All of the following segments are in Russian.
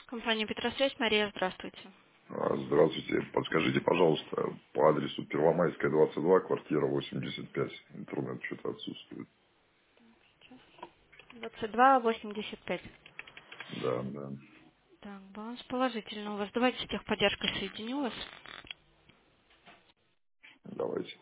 Компания «Петросвязь», Мария, здравствуйте. Здравствуйте. Подскажите, пожалуйста, по адресу Первомайская, 22, квартира 85. Интернет что-то отсутствует. 2285. Да, да. Так, баланс положительный у вас. Давайте с техподдержкой соединю вас. Давайте.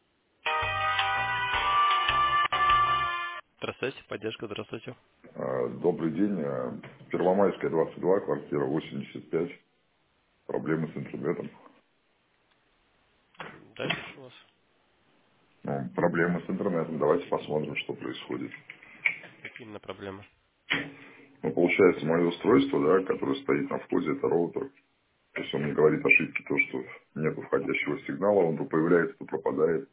Здравствуйте, поддержка, здравствуйте. Добрый день. Первомайская, 22, квартира 85. Проблемы с интернетом. Да, слышу вас. Ну, проблемы с интернетом. Давайте посмотрим, что происходит. Какие именно проблемы? Ну, получается, мое устройство, да, которое стоит на входе, это роутер. То есть он мне говорит ошибки, то, что нет входящего сигнала, он то появляется, то пропадает.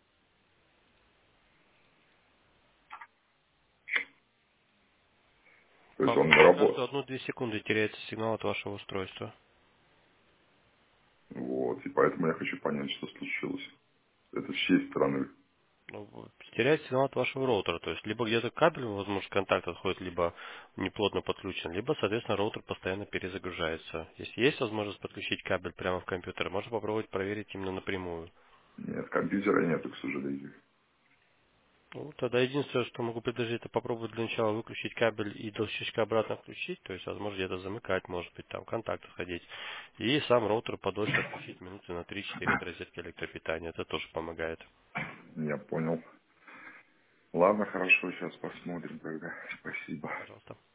То есть он не работает. Каждую 1-2 секунды теряется сигнал от вашего устройства. Вот. И поэтому я хочу понять, что случилось. Это с чьей стороны? Ну, теряется сигнал от вашего роутера. То есть, либо где-то кабель, возможно, контакт отходит, либо неплотно подключен, либо, соответственно, роутер постоянно перезагружается. Если есть возможность подключить кабель прямо в компьютер, можно попробовать проверить именно напрямую. Нет, компьютера нету, к сожалению. Ну, тогда единственное, что могу предложить, это попробовать для начала выключить кабель и до щелчка обратно включить, то есть, возможно, где-то замыкать, может быть, там, контакты сходить. И сам роутер подольше отключить минуты на 3-4 от розетки электропитания. Это тоже помогает. Я понял. Ладно, хорошо, сейчас посмотрим тогда. Спасибо. Пожалуйста.